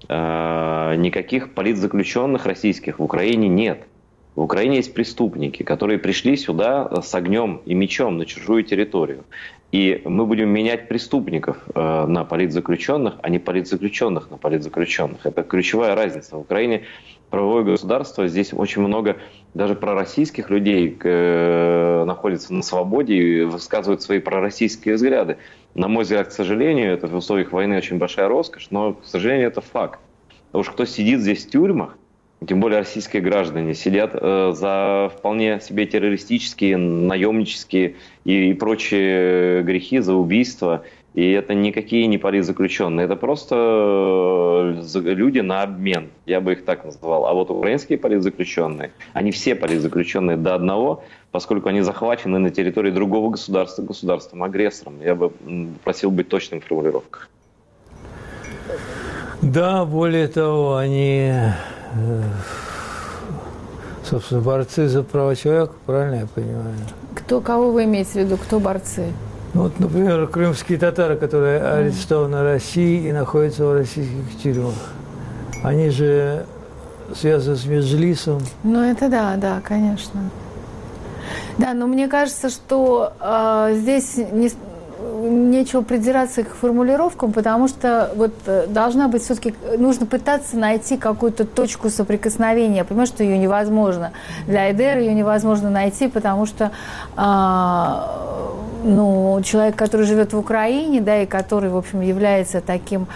Speaker 10: Никаких политзаключенных российских в Украине нет. В Украине есть преступники, которые пришли сюда с огнем и мечом на чужую территорию. И мы будем менять преступников э, на политзаключенных, а не политзаключенных на политзаключенных. Это ключевая разница. В Украине правовое государство, здесь очень много даже пророссийских людей э, находится на свободе и высказывают свои пророссийские взгляды. На мой взгляд, к сожалению, это в условиях войны очень большая роскошь, но, к сожалению, это факт. Потому что кто сидит здесь в тюрьмах, тем более российские граждане, сидят э, за вполне себе террористические, наемнические и, и прочие грехи, за убийства. И это никакие не политзаключенные, это просто э, люди на обмен, я бы их так называл. А вот украинские политзаключенные, они все политзаключенные до одного, поскольку они захвачены на территории другого государства, государством-агрессором. Я бы просил быть точным в формулировках.
Speaker 2: Да, более того, они... собственно, борцы за права человека, правильно я понимаю? Кто,
Speaker 3: кого вы имеете в виду, кто борцы?
Speaker 2: Вот, например, крымские татары, которые mm. арестованы в России и находятся в российских тюрьмах. Они же связаны с Меджлисом.
Speaker 3: Ну, это да, да, конечно. Да, но мне кажется, что э, здесь не... нечего придираться к формулировкам, потому что вот должна быть все-таки, нужно пытаться найти какую-то точку соприкосновения. Я понимаю, что ее невозможно. Для Айдера ее невозможно найти, потому что а, ну, человек, который живет в Украине, да, и который, в общем, является таким,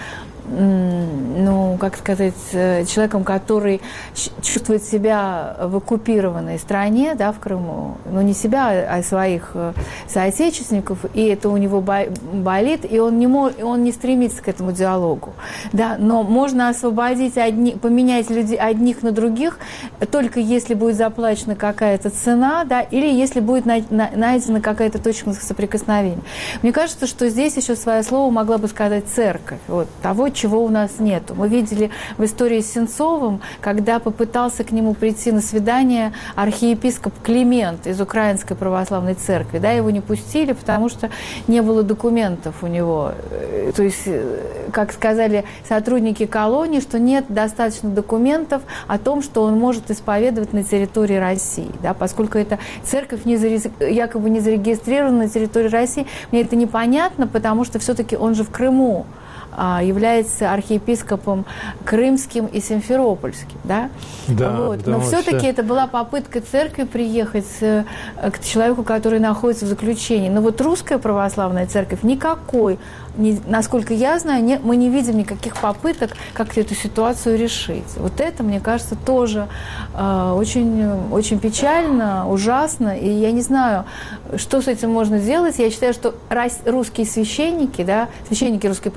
Speaker 3: ну, как сказать, человеком, который чувствует себя в оккупированной стране, да, в Крыму, ну, не себя, а своих соотечественников, и это у него болит, и он не, мож, он не стремится к этому диалогу, да, но можно освободить, одни, поменять людей, одних на других, только если будет заплачена какая-то цена, да, или если будет найдена какая-то точка соприкосновения. Мне кажется, что здесь еще свое слово могла бы сказать церковь, вот, того, чего у нас нету. Мы видели в истории с Сенцовым, когда попытался к нему прийти на свидание архиепископ Климент из Украинской православной церкви. Да, его не пустили, потому что не было документов у него. То есть, как сказали сотрудники колонии, что нет достаточно документов о том, что он может исповедовать на территории России. Да, поскольку эта церковь не заре... якобы не зарегистрирована на территории России, мне это непонятно, потому что все-таки он же в Крыму является архиепископом крымским и симферопольским, да?
Speaker 2: Да,
Speaker 3: вот. Но все-таки что... это была попытка церкви приехать к человеку, который находится в заключении. Но вот русская православная церковь никакой, не, насколько я знаю, не, мы не видим никаких попыток как-то эту ситуацию решить. Вот это, мне кажется, тоже э, очень, очень печально, ужасно, и я не знаю, что с этим можно делать. Я считаю, что русские священники, да, священники Русской православной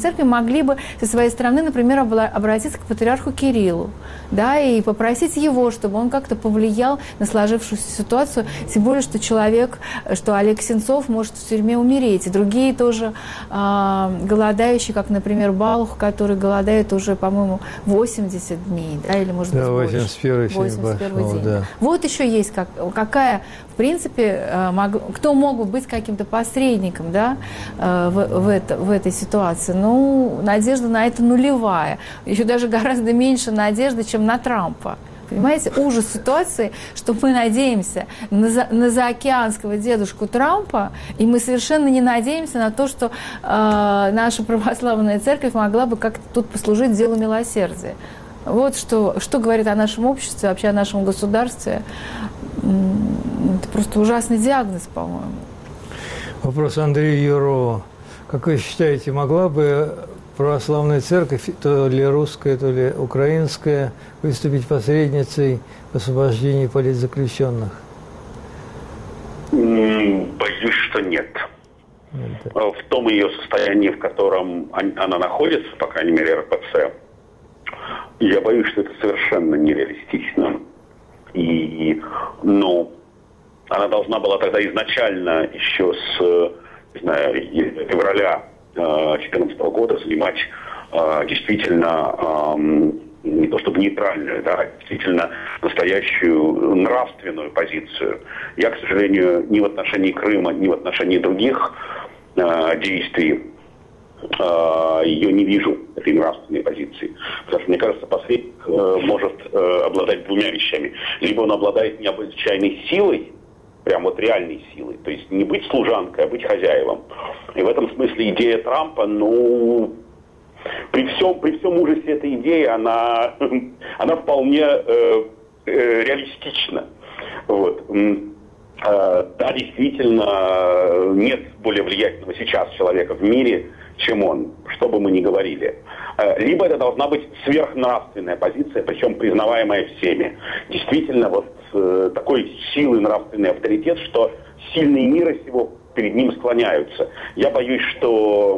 Speaker 3: Церкви могли бы со своей стороны, например, обратиться к патриарху Кириллу, да, и попросить его, чтобы он как-то повлиял на сложившуюся ситуацию, тем более, что человек, что Олег Сенцов может в тюрьме умереть, и другие тоже э, голодающие, как, например, Балух, который голодает уже, по-моему, восемьдесят дней, да, или, может быть,
Speaker 2: да, восемьдесят первый
Speaker 3: день.
Speaker 2: Да.
Speaker 3: Вот еще есть как, какая, в принципе, э, мог, кто мог бы быть каким-то посредником, да, э, в, в, это, в этой ситуации. Ну, надежда на это нулевая. Еще даже гораздо меньше надежды, чем на Трампа. Понимаете, ужас ситуации, что мы надеемся на, за, на заокеанского дедушку Трампа, и мы совершенно не надеемся на то, что э, наша православная церковь могла бы как-то тут послужить делу милосердия. Вот что, что говорит о нашем обществе, вообще о нашем государстве. Это просто ужасный диагноз, по-моему.
Speaker 2: Вопрос Андрея Юрова. Как вы считаете, могла бы православная церковь, то ли русская, то ли украинская, выступить посредницей в освобождении политзаключенных?
Speaker 5: Боюсь, что нет. Это... В том ее состоянии, в котором она находится, по крайней мере, эр пэ цэ, я боюсь, что это совершенно нереалистично. И, ну, она должна была тогда изначально еще с, не знаю, февраля две тысячи четырнадцатого года занимать э, действительно э, не то чтобы нейтральную, да, а действительно настоящую нравственную позицию. Я, к сожалению, ни в отношении Крыма, ни в отношении других э, действий э, ее не вижу, этой нравственной позиции. Потому что, мне кажется, посредник э, может э, обладать двумя вещами. Либо он обладает необычайной силой, прям вот реальной силой. То есть не быть служанкой, а быть хозяевом. И в этом смысле идея Трампа, ну, при всем, при всем ужасе этой идеи, она, она вполне э, э, реалистична. Вот. Э, да, действительно, нет более влиятельного сейчас человека в мире, чем он, что бы мы ни говорили. Либо это должна быть сверхнравственная позиция, причем признаваемая всеми. Действительно, вот э, такой силы нравственный авторитет, что сильные мира сего перед ним склоняются. Я боюсь, что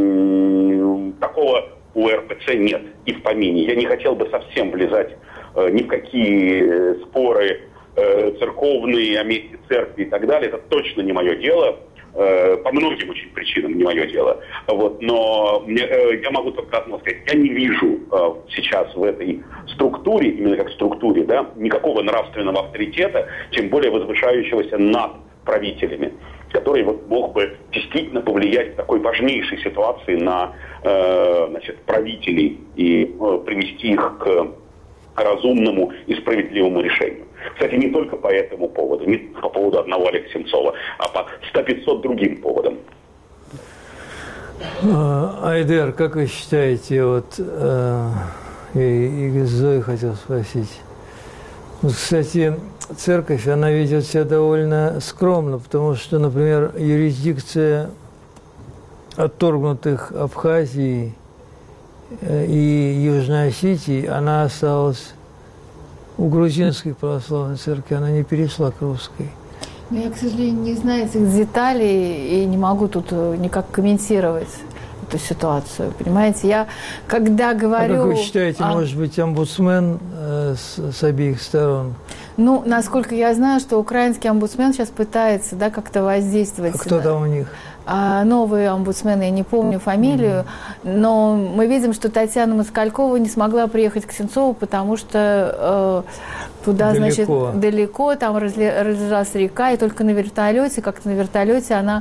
Speaker 5: м- такого у эр пэ цэ нет и в помине. Я не хотел бы совсем влезать э, ни в какие споры э, церковные, о месте церкви и так далее. Это точно не мое дело. По многим очень причинам не мое дело. Вот, но мне, я могу только одно сказать. Я не вижу э, сейчас в этой структуре, именно как структуре, да, никакого нравственного авторитета, тем более возвышающегося над правителями, который вот мог бы действительно повлиять в такой важнейшей ситуации на э, значит, правителей и э, привести их к разумному и справедливому решению. Кстати, не только по этому поводу, не по поводу одного Олега Сенцова, а по сто-пятьсот другим поводам.
Speaker 2: Айдер, как вы считаете, вот, э, и, и Зои хотел спросить. Вот, кстати, церковь, она ведет себя довольно скромно, потому что, например, юрисдикция отторгнутых Абхазии и Южной Осетии, она осталась у грузинской православной церкви, она не перешла к русской.
Speaker 3: Но я, к сожалению, не знаю этих деталей и не могу тут никак комментировать эту ситуацию. Понимаете, я когда говорю...
Speaker 2: А как вы считаете, а... может быть, омбудсмен э, с, с обеих сторон?
Speaker 3: Ну, насколько я знаю, что украинский омбудсмен сейчас пытается, да, как-то воздействовать.
Speaker 2: А кто там у них?
Speaker 3: А новый омбудсмен, я не помню фамилию, mm-hmm. но мы видим, что Татьяна Москалькова не смогла приехать к Сенцову, потому что э, туда, далеко. значит, далеко, там разли, разлилась река, и только на вертолете, как-то на вертолете она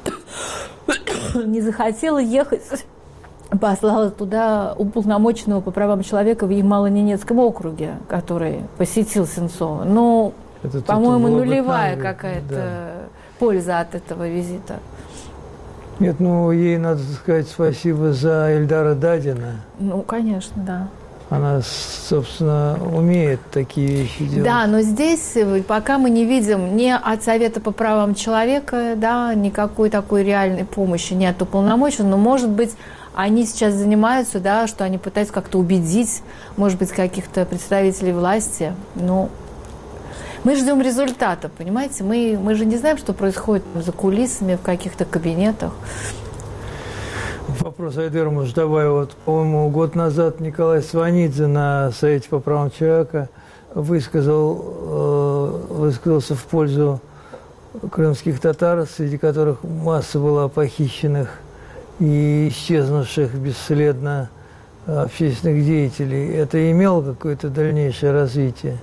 Speaker 3: не захотела ехать, послала туда уполномоченного по правам человека в Ямало-Ненецком округе, который посетил Сенцова. Ну, по-моему, нулевая какая-то да. польза от этого визита.
Speaker 2: Нет, ну, ей надо сказать спасибо за Эльдара Дадина.
Speaker 3: Ну, конечно, да.
Speaker 2: Она, собственно, умеет такие вещи делать.
Speaker 3: Да, но здесь пока мы не видим ни от Совета по правам человека, да, никакой такой реальной помощи, ни от уполномоченного, но, может быть, они сейчас занимаются, да, что они пытаются как-то убедить, может быть, каких-то представителей власти, ну... Мы ждем результата, понимаете? Мы, мы же не знаем, что происходит за кулисами, в каких-то кабинетах.
Speaker 2: вопрос Айдеру Муждабаеву. Вот, по-моему, год назад Николай Сванидзе на Совете по правам человека высказал, э, высказался в пользу крымских татар, среди которых масса была похищенных и исчезнувших бесследно общественных деятелей. Это имело какое-то дальнейшее развитие?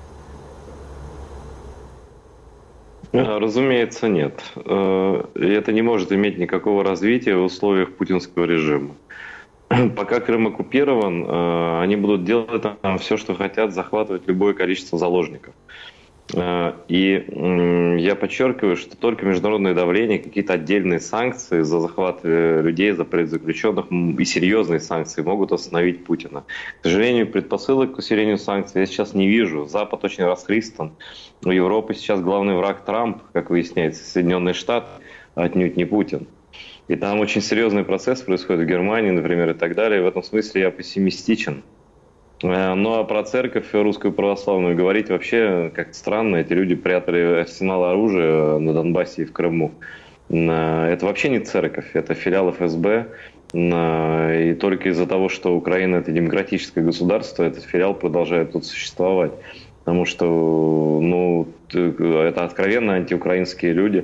Speaker 10: Разумеется, нет. Это не может иметь никакого развития в условиях путинского режима. Пока Крым оккупирован, они будут делать там все, что хотят, захватывать любое количество заложников. И я подчеркиваю, что только международное давление, какие-то отдельные санкции за захват людей, за политзаключенных и серьезные санкции могут остановить Путина. К сожалению, предпосылок к усилению санкций я сейчас не вижу. Запад очень расхристан. У Европы сейчас главный враг Трамп, как выясняется, Соединенные Штаты, отнюдь не Путин. И там очень серьезный процесс происходит в Германии, например, и так далее. В этом смысле я пессимистичен. Ну а про церковь русскую православную говорить вообще как-то странно. Эти люди прятали арсенал оружия на Донбассе и в Крыму. Это вообще не церковь, это филиал эф эс бэ. И только из-за того, что Украина — это демократическое государство, этот филиал продолжает тут существовать. Потому что ну, это откровенно антиукраинские люди.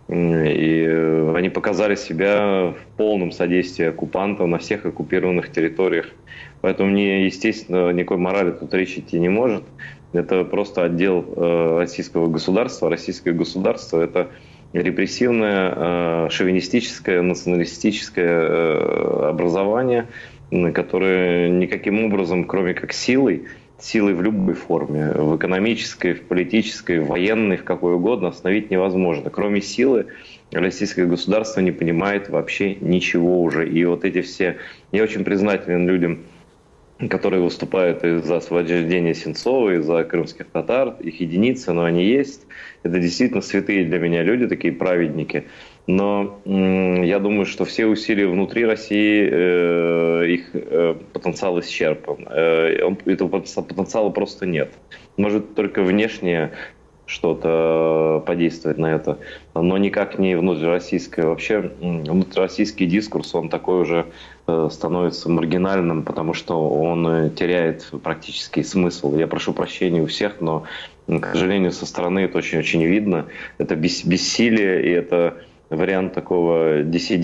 Speaker 10: И они показали себя в полном содействии оккупантам на всех оккупированных территориях. Поэтому мне, естественно, никакой морали тут речи идти не может. Это просто отдел э, российского государства. Российское государство — это репрессивное, э, шовинистическое, националистическое э, образование, которое никаким образом, кроме как силой, силой в любой форме, в экономической, в политической, в военной, в какой угодно, остановить невозможно. Кроме силы, российское государство не понимает вообще ничего уже. И вот эти все... Я очень признателен людям, которые выступают и за освобождение Сенцова, и за крымских татар. Их единицы, но они есть. Это действительно святые для меня люди, такие праведники. Но м- я думаю, что все усилия внутри России, э, их э, потенциал исчерпан. Э, он, этого потенциала просто нет. Может только внешнее что-то подействовать на это, но никак не внутрироссийское. Вообще внутрироссийский дискурс, он такой уже э, становится маргинальным, потому что он теряет практически смысл. Я прошу прощения у всех, но, к сожалению, со стороны это очень-очень видно. Это бес- бессилие, и это вариант такого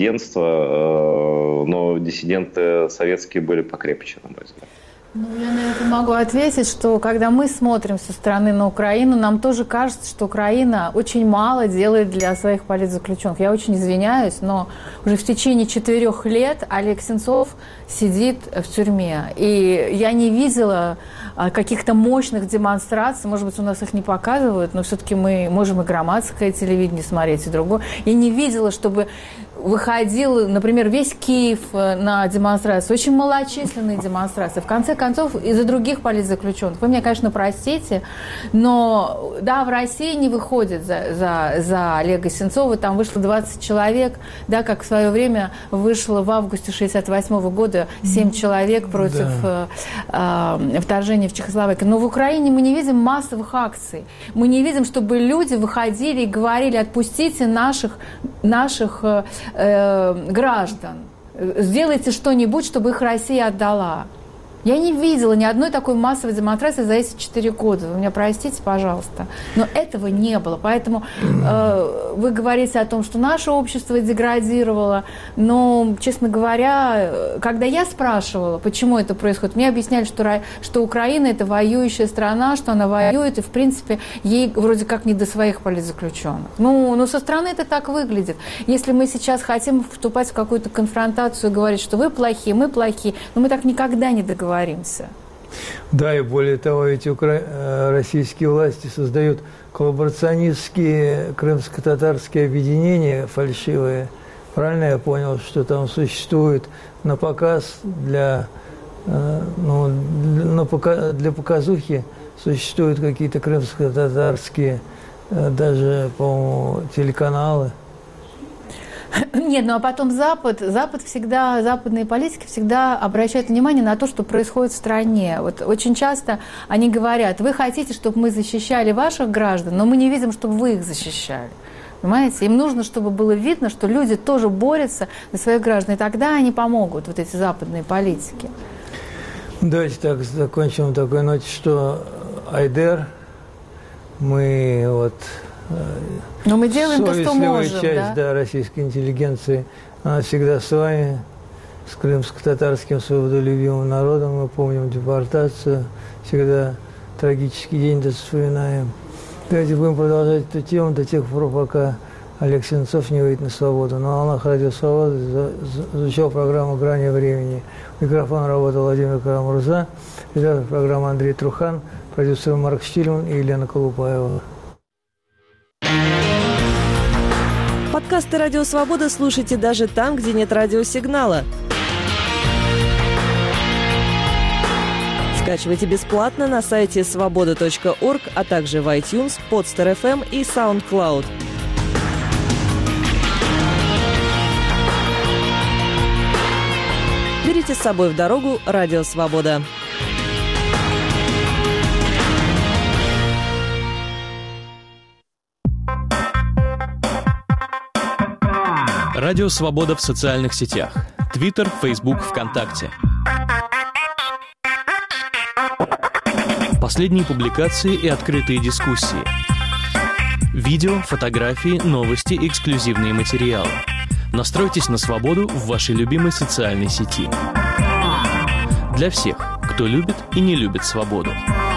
Speaker 10: диссидентства, но диссиденты советские были покрепче, на мой взгляд.
Speaker 3: Ну, я на это могу ответить, что когда мы смотрим со стороны на Украину, нам тоже кажется, что Украина очень мало делает для своих политзаключенных. Я очень извиняюсь, но уже в течение четырех лет Олег Сенцов сидит в тюрьме. И я не видела каких-то мощных демонстраций, может быть, у нас их не показывают, но все-таки мы можем и громадское телевидение смотреть, и другое. Я не видела, чтобы выходил, например, весь Киев на демонстрации, очень малочисленные демонстрации. В конце концов, из-за других политзаключенных. Вы меня, конечно, простите, но да, в России не выходит за, за, за Олега Сенцова, там вышло двадцать человек, да, как в свое время вышло в августе шестьдесят восьмого года семь человек против да. э, э, вторжения в Чехословакию. Но в Украине мы не видим массовых акций. Мы не видим, чтобы люди выходили и говорили: отпустите наших, наших э, э, граждан, сделайте что-нибудь, чтобы их Россия отдала. Я не видела ни одной такой массовой демонстрации за эти четыре года. Вы меня простите, пожалуйста. Но этого не было. Поэтому э, вы говорите о том, что наше общество деградировало. Но, честно говоря, когда я спрашивала, почему это происходит, мне объясняли, что, что Украина – это воюющая страна, что она воюет, и, в принципе, ей вроде как не до своих политзаключенных. Ну, ну, со стороны это так выглядит. Если мы сейчас хотим вступать в какую-то конфронтацию и говорить, что вы плохие, мы плохие, но мы так никогда не договоримся.
Speaker 2: Да, и более того, эти укра... российские власти создают коллаборационистские крымско-татарские объединения фальшивые. Правильно я понял, что там существует на показ для, ну, для, пока... для показухи существуют какие-то крымско-татарские даже, по-моему, телеканалы.
Speaker 3: Нет, ну а потом Запад, Запад всегда, западные политики всегда обращают внимание на то, что происходит в стране. Вот очень часто они говорят: вы хотите, чтобы мы защищали ваших граждан, но мы не видим, чтобы вы их защищали. Понимаете? Им нужно, чтобы было видно, что люди тоже борются за своих граждан. И тогда они помогут, вот эти западные политики.
Speaker 2: Давайте так закончим на такой ноте, что Айдер, мы вот...
Speaker 3: Но мы делаем то, что можем,
Speaker 2: часть,
Speaker 3: да?
Speaker 2: да, российской интеллигенции, она всегда с вами, с крымско-татарским свободолюбивым народом. Мы помним депортацию, всегда трагический день вспоминаем. Давайте будем продолжать эту тему до тех пор, пока Олег Сенцов не выйдет на свободу. На волнах Радио Свобода звучала программа «Грани времени». Микрофон работал Владимир Карамурза, редактор программы Андрей Трухан, продюсер Марк Штильман и Елена Колупаева.
Speaker 11: Подкасты «Радио Свобода» слушайте даже там, где нет радиосигнала. Скачивайте бесплатно на сайте свобода точка орг, а также в iTunes, Podster эф эм и SoundCloud. Берите с собой в дорогу «Радио Свобода».
Speaker 12: Радио Свобода в социальных сетях. Твиттер, Фейсбук, ВКонтакте. Последние публикации и открытые дискуссии. Видео, фотографии, новости и эксклюзивные материалы. Настройтесь на свободу в вашей любимой социальной сети. Для всех, кто любит и не любит свободу.